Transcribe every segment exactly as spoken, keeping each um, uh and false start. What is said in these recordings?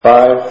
five.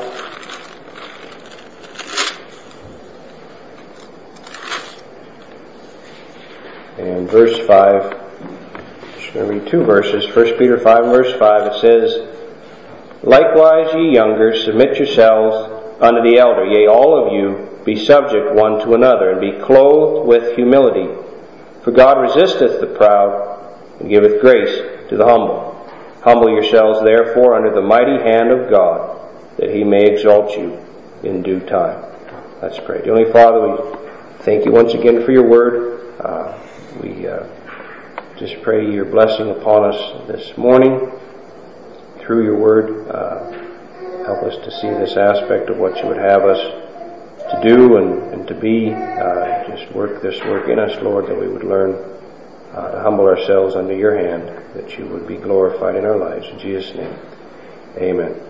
And verse five. I'm just going to read two verses. First Peter five and verse five. It says, "Likewise, ye younger, submit yourselves unto the elder. Yea, all of you, be subject one to another, and be clothed with humility. For God resisteth the proud, and giveth grace to the humble. Humble yourselves, therefore, under the mighty hand of God, that He may exalt you in due time." Let's pray. Heavenly Father, we thank you once again for your word. Uh, we uh, just pray your blessing upon us this morning through your word. Uh, help us to see this aspect of what you would have us to do and, and to be. Uh, just work this work in us, Lord, that we would learn uh, to humble ourselves under your hand, that you would be glorified in our lives. In Jesus' name, amen.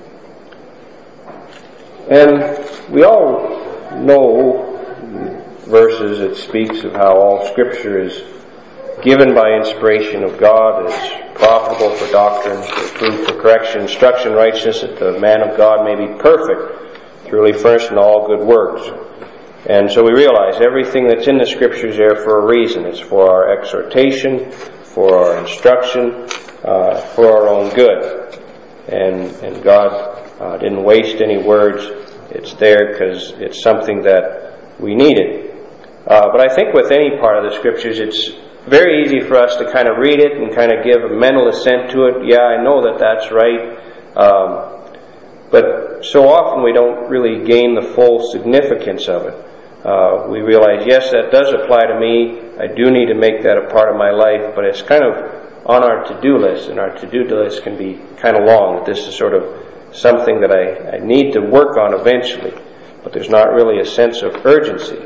And we all know verses that speaks of how all Scripture is given by inspiration of God, is profitable for doctrine, for reproof, for correction, instruction, righteousness, that the man of God may be perfect, thoroughly furnished in all good works. And so we realize everything that's in the Scriptures there for a reason. It's for our exhortation, for our instruction, uh, for our own good. And and God uh, didn't waste any words. It's there because it's something that we needed. Uh, but I think with any part of the Scriptures, it's very easy for us to kind of read it and kind of give a mental assent to it. Yeah, I know that that's right. Um, but so often we don't really gain the full significance of it. Uh, we realize, yes, that does apply to me. I do need to make that a part of my life, but it's kind of on our to-do list, and our to-do list can be kind of long. This is sort of something that I, I need to work on eventually, but there's not really a sense of urgency.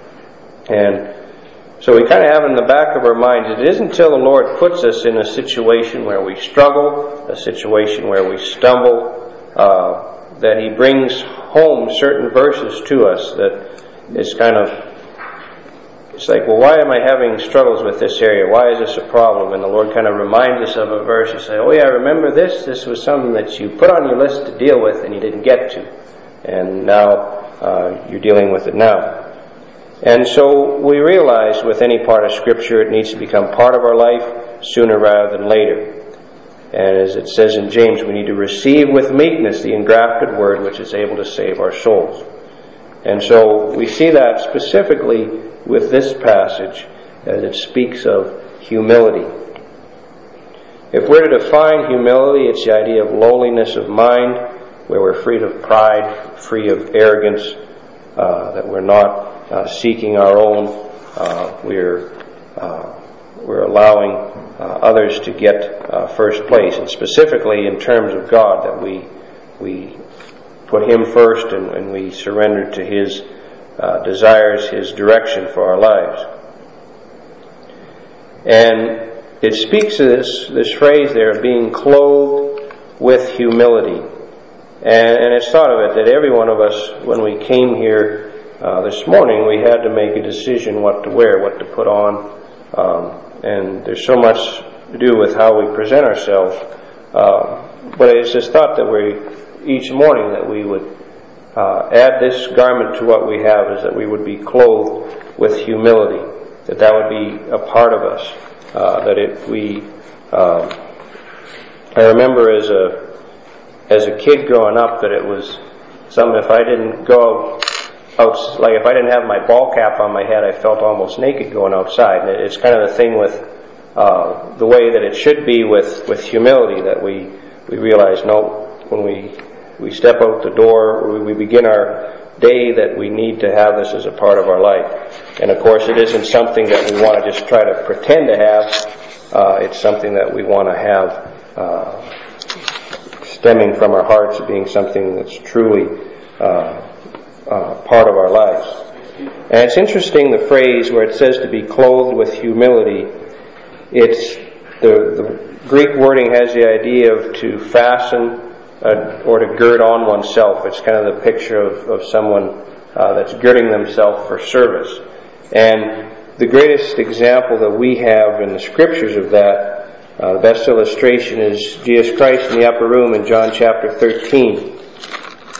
And so we kind of have in the back of our minds, it isn't until the Lord puts us in a situation where we struggle, a situation where we stumble, uh, that He brings home certain verses to us that is kind of, it's like, well, why am I having struggles with this area? Why is this a problem? And the Lord kind of reminds us of a verse and say, oh yeah, remember this? This was something that you put on your list to deal with and you didn't get to. And now uh, you're dealing with it now. And so we realize with any part of Scripture, it needs to become part of our life sooner rather than later. And as it says in James, we need to receive with meekness the engrafted word which is able to save our souls. And so we see that specifically with this passage as it speaks of humility. If we're to define humility, it's the idea of lowliness of mind, where we're free of pride, free of arrogance, uh, that we're not Uh, seeking our own, uh, we're uh, we're allowing uh, others to get uh, first place, and specifically in terms of God, that we we put Him first and, and we surrender to His uh, desires, His direction for our lives. And it speaks of this this phrase there of being clothed with humility, and, and it's thought of it that every one of us, when we came here Uh, this morning, we had to make a decision what to wear, what to put on, um, and there's so much to do with how we present ourselves. Uh, but it's just thought that we, each morning, that we would uh, add this garment to what we have, is that we would be clothed with humility, that that would be a part of us. Uh, that it we, um, I remember as a as a kid growing up that it was something. If I didn't go out, like if I didn't have my ball cap on my head, I felt almost naked going outside. And it's kind of the thing with uh, the way that it should be with, with humility, that we we realize, no, when we we step out the door, we, we begin our day, that we need to have this as a part of our life. And of course, it isn't something that we want to just try to pretend to have. Uh, it's something that we want to have uh, stemming from our hearts, being something that's truly Uh, Uh, part of our lives. And it's interesting, the phrase where it says to be clothed with humility. It's the, the Greek wording has the idea of to fasten uh, or to gird on oneself. It's kind of the picture of, of someone uh, that's girding themselves for service. And the greatest example that we have in the Scriptures of that, uh, the best illustration is Jesus Christ in the upper room in John chapter thirteen.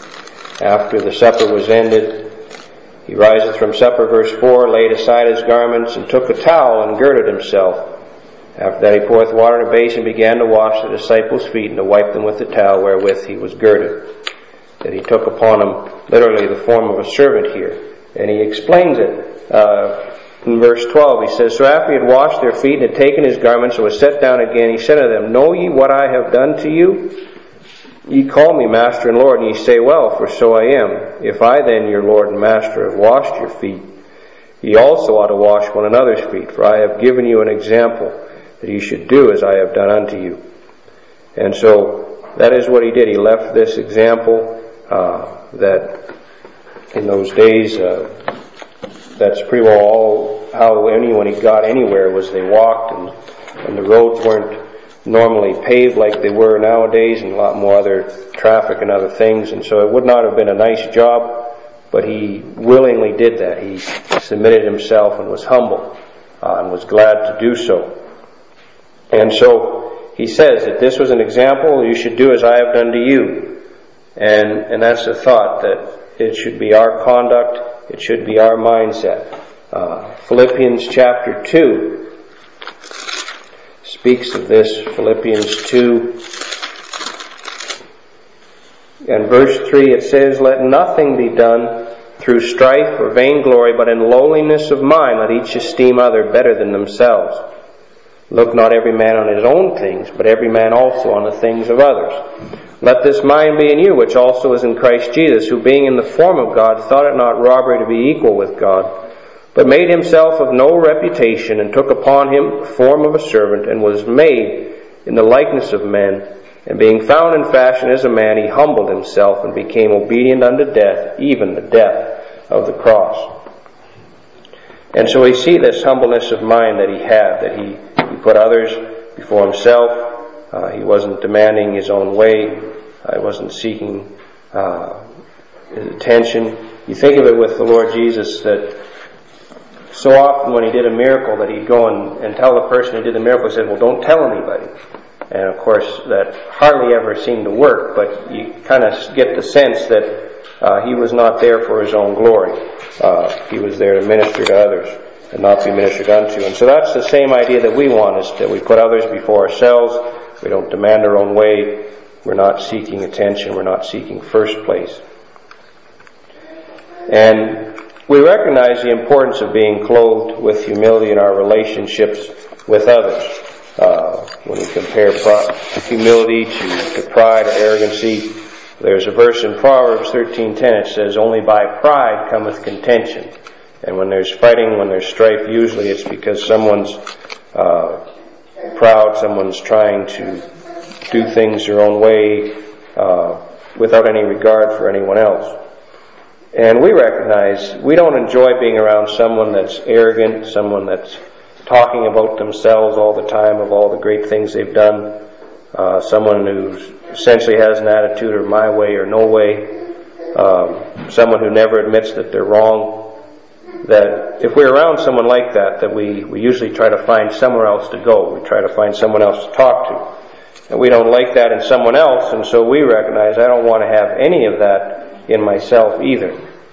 after the supper was ended, he riseth from supper, verse four, laid aside his garments, and took a towel, and girded himself. After that he poureth water in a basin, and began to wash the disciples' feet, and to wipe them with the towel wherewith he was girded. That he took upon him, literally, the form of a servant here. And he explains it. Uh, in verse twelve, he says, So after he had washed their feet, and had taken his garments, and was set down again, he said unto them, Know ye what I have done to you? Ye call me Master and Lord, and ye say, Well, for so I am. If I then, your Lord and Master, have washed your feet, ye also ought to wash one another's feet. For I have given you an example, that ye should do as I have done unto you. And so, that is what he did. He left this example uh, that in those days, uh, that's pretty well all how anyone he got anywhere was they walked, and, and the roads weren't normally paved like they were nowadays, and a lot more other traffic and other things, and so it would not have been a nice job, but he willingly did that. He submitted himself and was humble uh, and was glad to do so. And so he says that this was an example, you should do as I have done to you. And, and that's the thought, that it should be our conduct, it should be our mindset. Uh, Philippians chapter two speaks of this. Philippians two and verse three, it says, Let nothing be done through strife or vainglory, but in lowliness of mind let each esteem other better than themselves. Look not every man on his own things, but every man also on the things of others. Let this mind be in you, which also is in Christ Jesus, who being in the form of God, thought it not robbery to be equal with God, but made himself of no reputation, and took upon him the form of a servant, and was made in the likeness of men. And being found in fashion as a man, he humbled himself, and became obedient unto death, even the death of the cross. And so we see this humbleness of mind that he had, that he, he put others before himself. Uh, he wasn't demanding his own way. Uh, he wasn't seeking uh, his attention. You think of it with the Lord Jesus, that so often when he did a miracle that he'd go and, and tell the person who did the miracle, he said, well, don't tell anybody. And of course that hardly ever seemed to work, but you kind of get the sense that uh, he was not there for his own glory. Uh, he was there to minister to others and not be ministered unto. And so that's the same idea that we want, is that we put others before ourselves. We don't demand our own way. We're not seeking attention. We're not seeking first place. And we recognize the importance of being clothed with humility in our relationships with others. Uh, when we compare pro- humility to, to pride or arrogancy, there's a verse in Proverbs thirteen ten. It says, only by pride cometh contention. And when there's fighting, when there's strife, usually it's because someone's uh, proud, someone's trying to do things their own way uh, without any regard for anyone else. And we recognize we don't enjoy being around someone that's arrogant, someone that's talking about themselves all the time of all the great things they've done, uh, someone who essentially has an attitude of my way or no way, um, someone who never admits that they're wrong. That if we're around someone like that, that we, we usually try to find somewhere else to go. We try to find someone else to talk to. And we don't like that in someone else, and so we recognize I don't want to have any of that in myself either.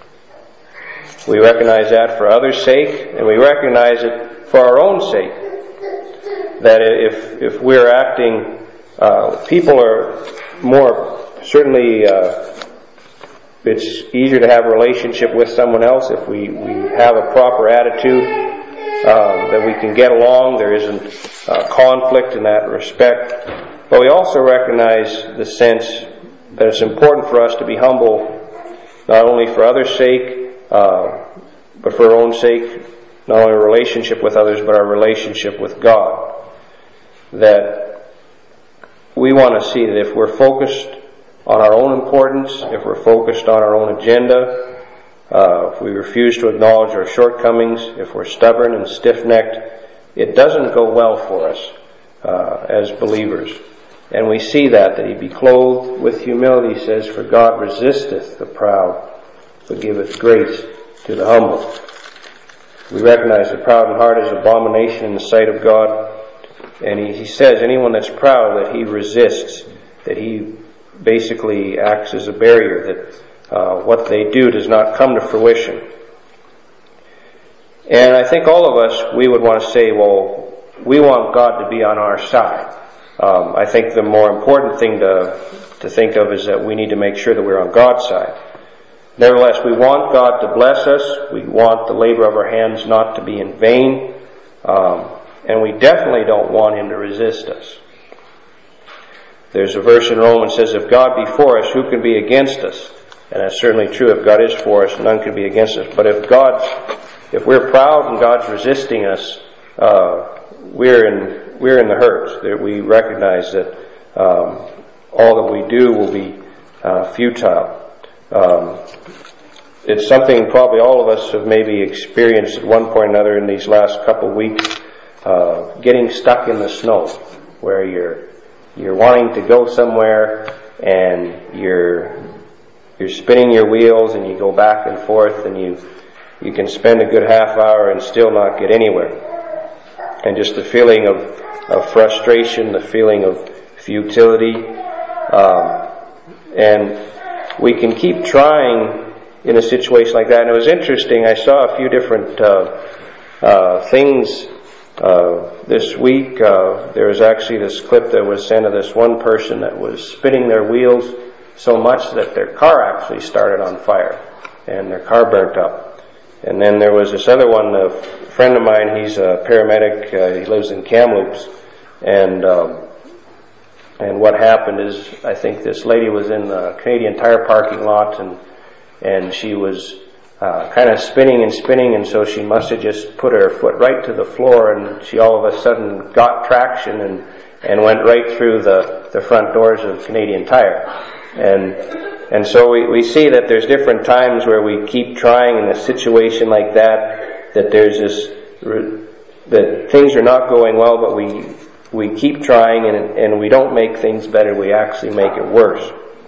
We recognize that for others' sake, and we recognize it for our own sake. That if if we're acting, uh, people are more certainly. Uh, it's easier to have a relationship with someone else if we, we have a proper attitude, uh, that we can get along. There isn't uh, conflict in that respect. But we also recognize the sense that it's important for us to be humble, not only for others' sake, uh, but for our own sake, not only our relationship with others, but our relationship with God. That we want to see that if we're focused on our own importance, if we're focused on our own agenda, uh, if we refuse to acknowledge our shortcomings, if we're stubborn and stiff-necked, it doesn't go well for us uh, as believers. And we see that, that he be clothed with humility, says, for God resisteth the proud, but giveth grace to the humble. We recognize the proud in heart is abomination in the sight of God. And he, he says anyone that's proud, that he resists, that he basically acts as a barrier, that uh, what they do does not come to fruition. And I think all of us, we would want to say, well, we want God to be on our side. Um, I think the more important thing to, to think of is that we need to make sure that we're on God's side. Nevertheless, we want God to bless us. We want the labor of our hands not to be in vain. Um, and we definitely don't want Him to resist us. There's a verse in Romans that says, if God be for us, who can be against us? And that's certainly true. If God is for us, none can be against us. But if God, if we're proud and God's resisting us, uh, we're in we're in the hurt. That we recognize that um, all that we do will be uh, futile. Um, it's something probably all of us have maybe experienced at one point or another in these last couple of weeks. Uh, getting stuck in the snow, where you're you're wanting to go somewhere and you're you're spinning your wheels and you go back and forth and you you can spend a good half hour and still not get anywhere. And just the feeling of, of frustration, the feeling of futility, um, and we can keep trying in a situation like that. And it was interesting. I saw a few different uh, uh, things uh, this week. Uh, there was actually this clip that was sent of this one person that was spinning their wheels so much that their car actually started on fire and their car burnt up. And then there was this other one, a friend of mine, he's a paramedic, uh, he lives in Kamloops, and um, and what happened is, I think this lady was in the Canadian Tire parking lot, and and she was uh, kind of spinning and spinning, and so she must have just put her foot right to the floor, and she all of a sudden got traction and and went right through the, the front doors of Canadian Tire. And and so we, we see that there's different times where we keep trying in a situation like that, that there's this, that things are not going well, but we we keep trying and, and we don't make things better, we actually make it worse.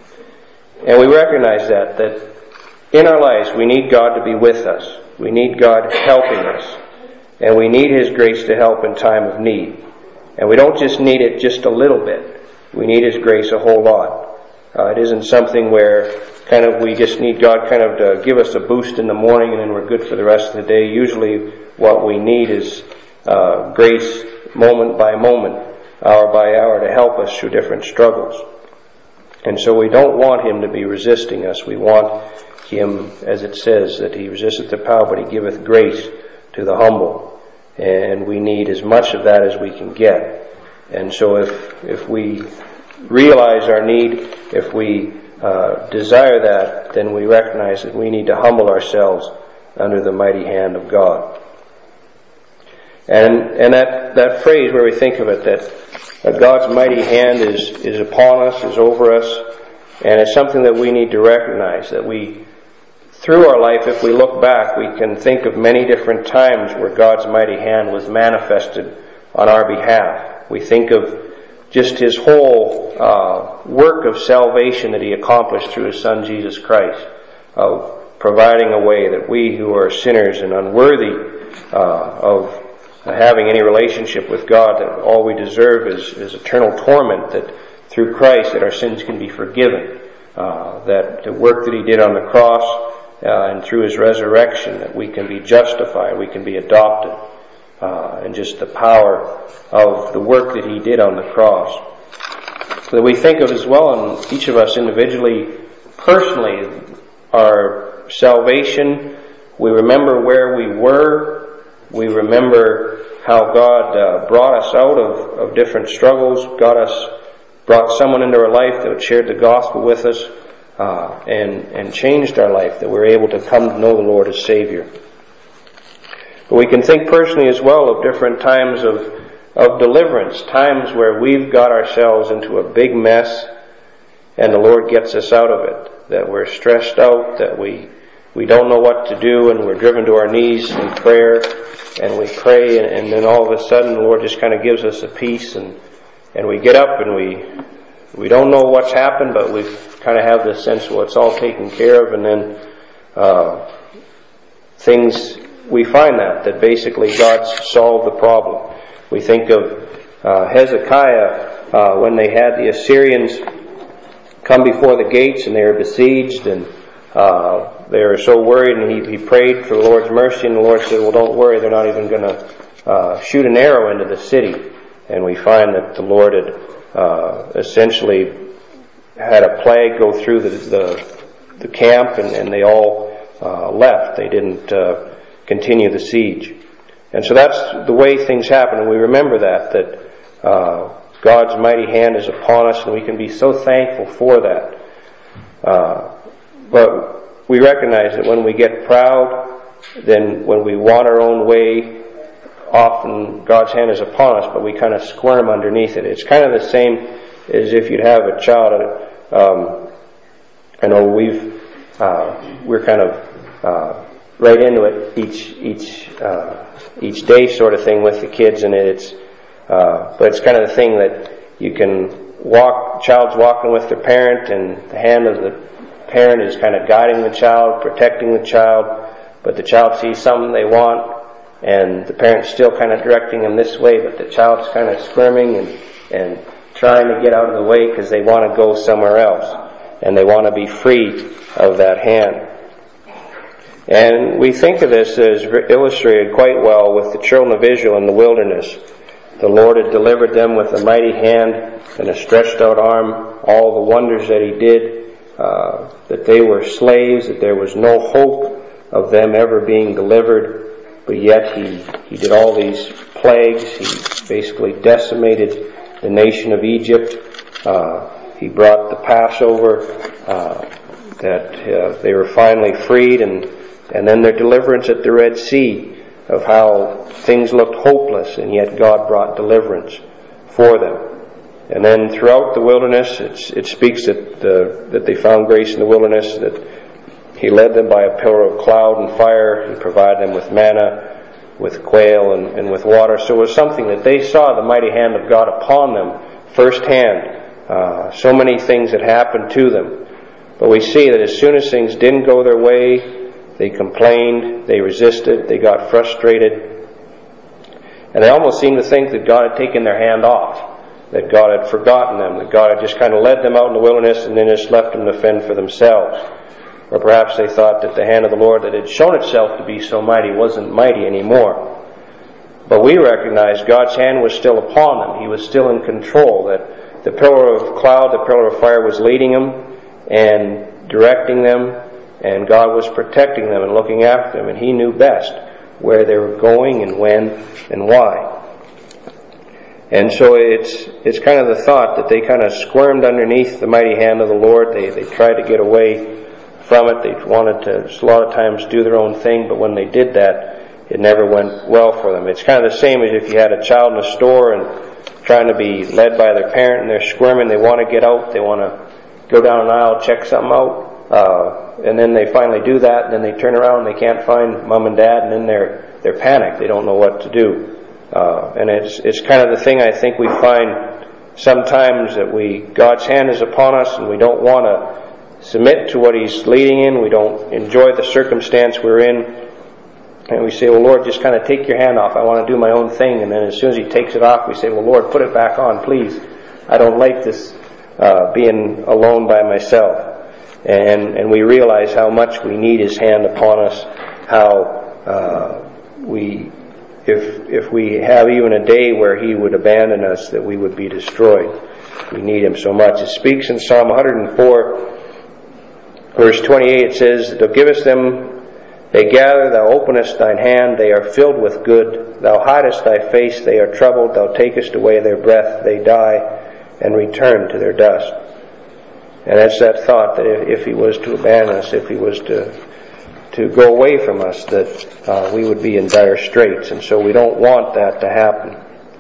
And we recognize that, that in our lives we need God to be with us. We need God helping us. And we need His grace to help in time of need. And we don't just need it just a little bit. We need His grace a whole lot. Uh, it isn't something where kind of we just need God kind of to give us a boost in the morning and then we're good for the rest of the day. Usually what we need is uh, grace moment by moment, hour by hour, to help us through different struggles. And so we don't want Him to be resisting us. We want Him, as it says, that He resisteth the proud, but He giveth grace to the humble. And we need as much of that as we can get. And so if if we realize our need, if we uh, desire that, then we recognize that we need to humble ourselves under the mighty hand of God. And and that, that phrase where we think of it, that, that God's mighty hand is, is upon us, is over us, and it's something that we need to recognize, that we, through our life, if we look back, we can think of many different times where God's mighty hand was manifested on our behalf. We think of just His whole uh, work of salvation that He accomplished through His Son Jesus Christ, of providing a way that we who are sinners and unworthy uh, of having any relationship with God, that all we deserve is, is eternal torment, that through Christ that our sins can be forgiven, uh, that the work that He did on the cross uh, and through His resurrection that we can be justified, we can be adopted. Uh, and just the power of the work that He did on the cross. So that we think of as well, and each of us individually, personally, our salvation. We remember where we were. We remember how God uh, brought us out of, of different struggles, got us, brought someone into our life that shared the gospel with us, uh, and, and changed our life, that we're able to come to know the Lord as Savior. But we can think personally as well of different times of, of deliverance, times where we've got ourselves into a big mess and the Lord gets us out of it, that we're stressed out, that we, we don't know what to do, and we're driven to our knees in prayer, and we pray, and, and then all of a sudden the Lord just kind of gives us a peace, and, and we get up and we we don't know what's happened, but we kind of have this sense, well, it's all taken care of, and then uh, things... we find that, that basically God's solved the problem. We think of uh, Hezekiah uh, when they had the Assyrians come before the gates and they were besieged, and uh, they were so worried, and he, he prayed for the Lord's mercy, and the Lord said, well, don't worry, they're not even going to uh, shoot an arrow into the city. And we find that the Lord had uh, essentially had a plague go through the the, the camp, and, and they all uh, left. They didn't uh, continue the siege. And so that's the way things happen, and we remember that, that uh, God's mighty hand is upon us, and we can be so thankful for that. Uh, but we recognize that when we get proud, then when we want our own way, often God's hand is upon us, but we kind of squirm underneath it. It's kind of the same as if you'd have a child. Um, I know we've uh, we're kind of uh, right into it each each uh, each day sort of thing with the kids, and it's uh, but it's kind of the thing that you can walk. Child's walking with their parent, and the hand of the parent is kind of guiding the child, protecting the child, but the child sees something they want, and the parent's still kind of directing them this way, but the child's kind of squirming and, and trying to get out of the way because they want to go somewhere else, and they want to be free of that hand. And we think of this as illustrated quite well with the children of Israel in the wilderness. The Lord had delivered them with a mighty hand and a stretched out arm, all the wonders that He did, uh, that they were slaves, that there was no hope of them ever being delivered. But yet he, he did all these plagues. He basically decimated the nation of Egypt. Uh, he brought the Passover, uh, that uh, they were finally freed, and, and then their deliverance at the Red Sea, of how things looked hopeless, and yet God brought deliverance for them. And then throughout the wilderness, it's, it speaks that, the, that they found grace in the wilderness, that He led them by a pillar of cloud and fire. He provided them with manna, with quail, and, and with water. So it was something that they saw the mighty hand of God upon them firsthand. Uh, so many things had happened to them. But we see that as soon as things didn't go their way, they complained, they resisted, they got frustrated. And they almost seemed to think that God had taken their hand off, that God had forgotten them, that God had just kind of led them out in the wilderness and then just left them to fend for themselves. Or perhaps they thought that the hand of the Lord that had shown itself to be so mighty wasn't mighty anymore. But we recognize God's hand was still upon them. He was still in control, that the pillar of cloud, the pillar of fire was leading them and directing them, and God was protecting them and looking after them, and He knew best where they were going and when and why. And so it's it's kind of the thought that they kind of squirmed underneath the mighty hand of the Lord. They they tried to get away from it. They wanted to a lot of times do their own thing, but when they did that, it never went well for them. It's kind of the same as if you had a child in a store and trying to be led by their parent, and they're squirming. They want to get out. They want to go down an aisle, check something out, uh, and then they finally do that, and then they turn around and they can't find mom and dad, and then they're they're panicked. They don't know what to do. Uh, and it's it's kind of the thing I think we find sometimes, that we God's hand is upon us, and we don't want to submit to what He's leading in. We don't enjoy the circumstance we're in. And we say, well, Lord, just kind of take your hand off. I want to do my own thing. And then as soon as He takes it off, we say, well, Lord, put it back on, please. I don't like this uh, being alone by myself. And and we realize how much we need His hand upon us, how uh, we, if if we have even a day where He would abandon us, that we would be destroyed. We need Him so much. It speaks in Psalm one hundred four, verse twenty-eight, it says, Thou givest them, they gather, Thou openest Thine hand, they are filled with good. Thou hidest Thy face, they are troubled. Thou takest away their breath, they die, and return to their dust. And that's that thought that if, if He was to abandon us, if He was to to go away from us, that uh, we would be in dire straits. And so we don't want that to happen.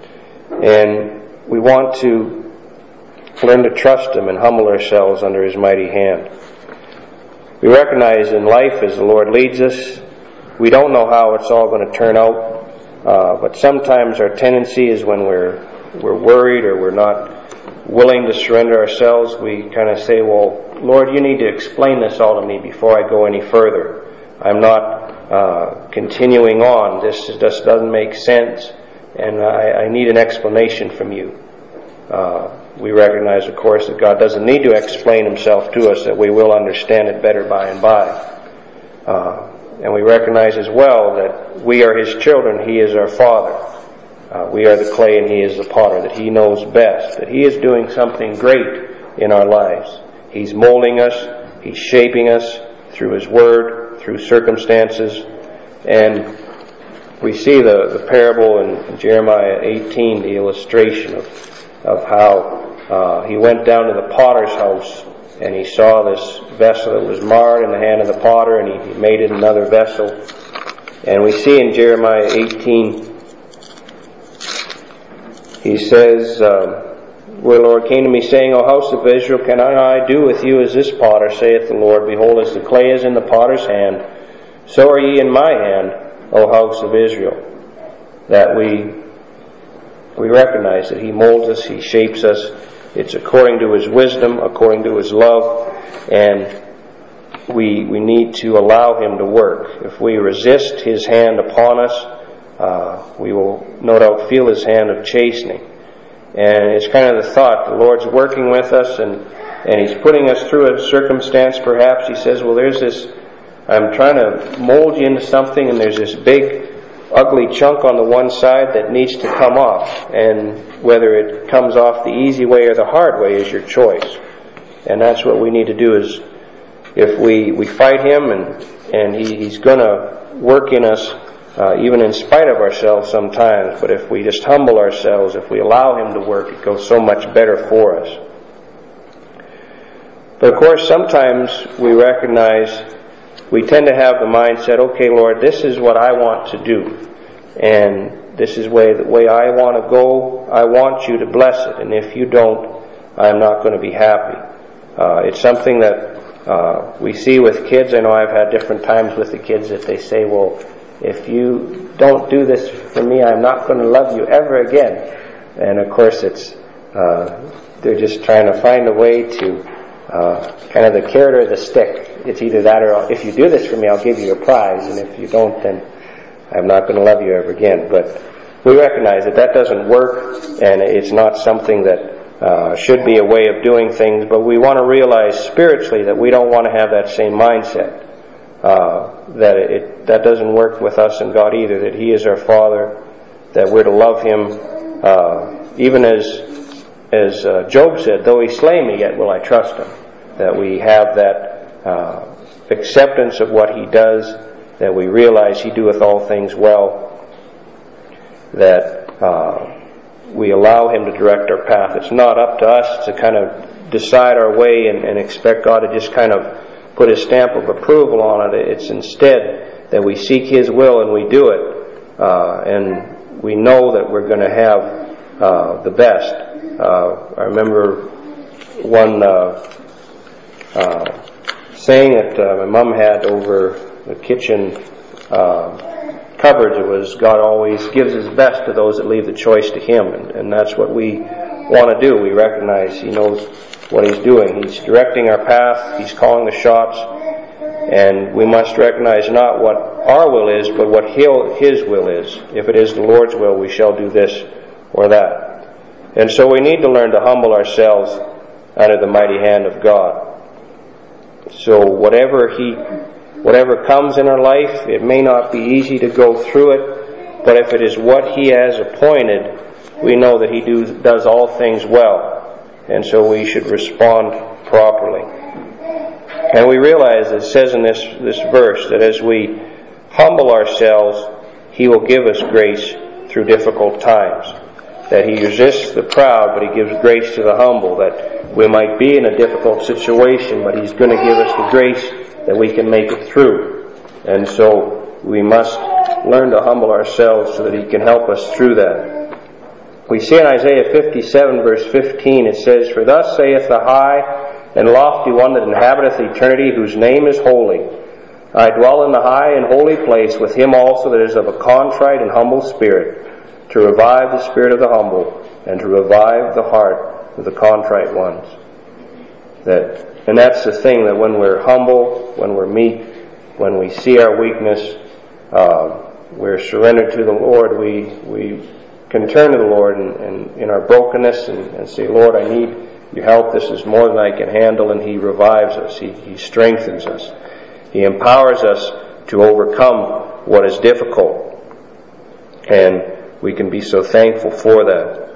And we want to learn to trust Him and humble ourselves under His mighty hand. We recognize in life, as the Lord leads us, we don't know how it's all going to turn out, uh, but sometimes our tendency is when we're we're worried or we're not willing to surrender ourselves, we kind of say, well, Lord, You need to explain this all to me before I go any further. I'm not uh, continuing on. This just doesn't make sense, and I, I need an explanation from You. Uh, we recognize, of course, that God doesn't need to explain himself to us, that we will understand it better by and by. Uh, and we recognize as well that we are his children, he is our Father. Uh, we are the clay and he is the potter, that he knows best, that he is doing something great in our lives. He's molding us, he's shaping us through his word, through circumstances. And we see the, the parable in Jeremiah eighteen, the illustration of, of how uh, he went down to the potter's house and he saw this vessel that was marred in the hand of the potter, and he, he made it another vessel. And we see in Jeremiah eighteen, he says, um, where the Lord came to me, saying, O house of Israel, can I do with you as this potter, saith the Lord? Behold, as the clay is in the potter's hand, so are ye in my hand, O house of Israel. That we we recognize that he molds us, he shapes us. It's according to his wisdom, according to his love, and we we need to allow him to work. If we resist his hand upon us, uh, we will no doubt feel his hand of chastening. And it's kind of the thought, the Lord's working with us, and, and he's putting us through a circumstance perhaps. He says, well, there's this, I'm trying to mold you into something, and there's this big, ugly chunk on the one side that needs to come off. And whether it comes off the easy way or the hard way is your choice. And that's what we need to do, is if we, we fight him, and, and he, he's going to work in us, Uh, even in spite of ourselves sometimes, but if we just humble ourselves, if we allow him to work, it goes so much better for us. But of course, sometimes we recognize, we tend to have the mindset, okay, Lord, this is what I want to do, and this is way, the way I want to go. I want you to bless it, and if you don't, I'm not going to be happy. Uh, it's something that uh, we see with kids. I know I've had different times with the kids that they say, well, if you don't do this for me, I'm not going to love you ever again. And of course, it's uh, they're just trying to find a way to uh, kind of the carrot or the stick. It's either that or, if you do this for me, I'll give you a prize, and if you don't, then I'm not going to love you ever again. But we recognize that that doesn't work, and it's not something that uh, should be a way of doing things. But we want to realize spiritually that we don't want to have that same mindset. Uh, that it that doesn't work with us and God either, that he is our Father, that we're to love him, uh, even as as uh, Job said, though he slay me, yet will I trust him. That we have that uh, acceptance of what he does, that we realize he doeth all things well, that uh, we allow him to direct our path. It's not up to us to kind of decide our way and, and expect God to just kind of put his stamp of approval on it. It's instead that we seek his will and we do it, uh, and we know that we're going to have uh, the best. Uh, I remember one uh, uh, saying that uh, my mom had over the kitchen uh, cupboards. It was, God always gives his best to those that leave the choice to him, and, and that's what we want to do. We recognize he knows what he's doing. He's directing our path. He's calling the shots. And we must recognize not what our will is, but what his will is. If it is the Lord's will, we shall do this or that. And so we need to learn to humble ourselves under the mighty hand of God. So whatever he, whatever comes in our life, it may not be easy to go through it, but if it is what he has appointed, we know that he do, does all things well. And so we should respond properly. And we realize, it says in this, this verse, that as we humble ourselves, he will give us grace through difficult times. That he resists the proud, but he gives grace to the humble. That we might be in a difficult situation, but he's going to give us the grace that we can make it through. And so we must learn to humble ourselves so that he can help us through that. We see in Isaiah fifty-seven, verse fifteen, it says, For thus saith the high and lofty one that inhabiteth eternity, whose name is holy. I dwell in the high and holy place with him also that is of a contrite and humble spirit, to revive the spirit of the humble, and to revive the heart of the contrite ones. That, and that's the thing, that when we're humble, when we're meek, when we see our weakness, uh, we're surrendered to the Lord, we we can turn to the Lord and, and in our brokenness and, and say, Lord, I need your help. This is more than I can handle. And He revives us. He, he strengthens us. He empowers us to overcome what is difficult. And we can be so thankful for that.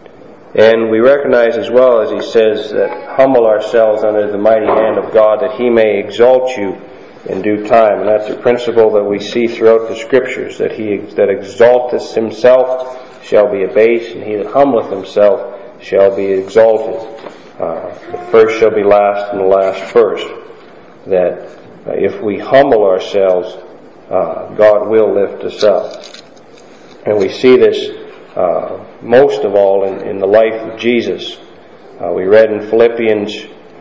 And we recognize as well, as He says, that humble ourselves under the mighty hand of God, that He may exalt you in due time. And that's a principle that we see throughout the Scriptures, that he that exalteth himself shall be abased, and he that humbleth himself shall be exalted. Uh, the first shall be last, and the last first. That uh, if we humble ourselves, uh, God will lift us up. And we see this uh, most of all in, in the life of Jesus. Uh, we read in Philippians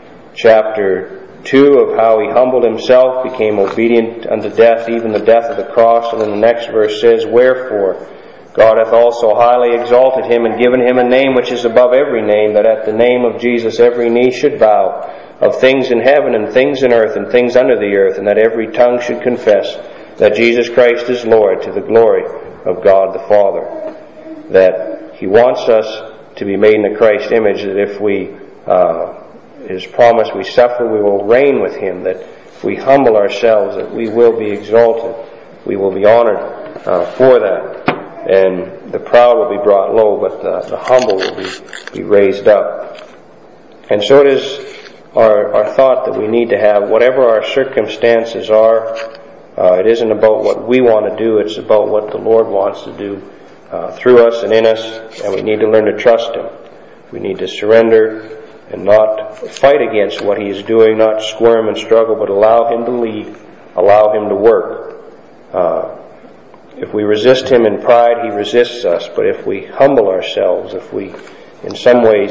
chapter two of how He humbled Himself, became obedient unto death, even the death of the cross. And then the next verse says, Wherefore God hath also highly exalted Him, and given Him a name which is above every name, that at the name of Jesus every knee should bow, of things in heaven and things in earth and things under the earth, and that every tongue should confess that Jesus Christ is Lord, to the glory of God the Father. That He wants us to be made in the Christ image, that if we uh, His promise, we suffer, we will reign with Him, that if we humble ourselves, that we will be exalted, we will be honored uh, for that. And the proud will be brought low, but the, the humble will be, be raised up. And so it is our, our thought that we need to have, whatever our circumstances are, uh, it isn't about what we want to do, it's about what the Lord wants to do uh, through us and in us, and we need to learn to trust Him. We need to surrender and not fight against what He is doing, not squirm and struggle, but allow Him to lead, allow Him to work. Uh, if we resist Him in pride, He resists us. But if we humble ourselves, if we, in some ways,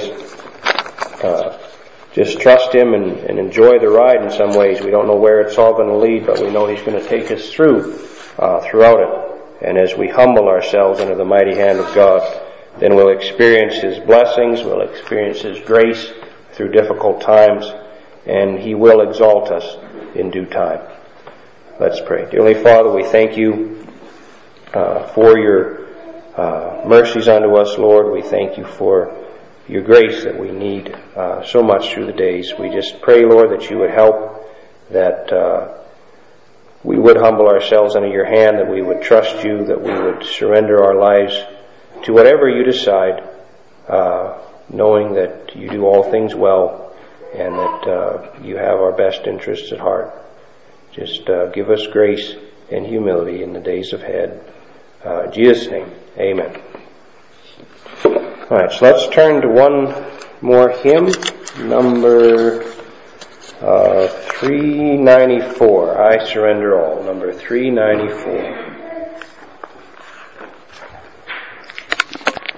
uh, just trust Him and, and enjoy the ride in some ways, we don't know where it's all going to lead, but we know He's going to take us through, uh, throughout it. And as we humble ourselves under the mighty hand of God, then we'll experience His blessings, we'll experience His grace through difficult times, and He will exalt us in due time. Let's pray. Dear Heavenly Father, we thank You uh, for Your uh, mercies unto us, Lord. We thank You for Your grace that we need uh, so much through the days. We just pray, Lord, that You would help, that uh, we would humble ourselves under Your hand, that we would trust You, that we would surrender our lives to whatever You decide, uh, knowing that You do all things well, and that uh, You have our best interests at heart. Just uh, give us grace and humility in the days ahead. Uh, in Jesus' name, amen. Alright, so let's turn to one more hymn, number uh, three ninety-four, I Surrender All, number three ninety-four.